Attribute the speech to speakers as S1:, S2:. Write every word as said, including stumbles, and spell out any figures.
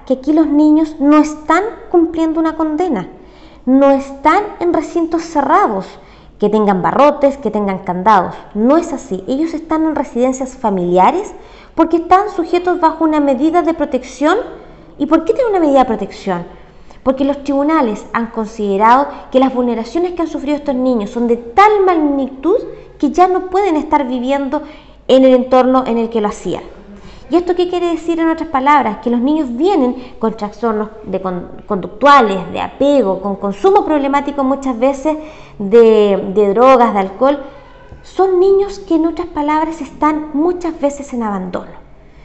S1: que aquí los niños no están cumpliendo una condena, no están en recintos cerrados, que tengan barrotes, que tengan candados. No es así. Ellos están en residencias familiares porque están sujetos bajo una medida de protección. ¿Y por qué tienen una medida de protección? Porque los tribunales han considerado que las vulneraciones que han sufrido estos niños son de tal magnitud que ya no pueden estar viviendo en el entorno en el que lo hacían. ¿Y esto qué quiere decir en otras palabras? Que los niños vienen con trastornos de conductuales, de apego, con consumo problemático muchas veces de, de drogas, de alcohol. Son niños que en otras palabras están muchas veces en abandono.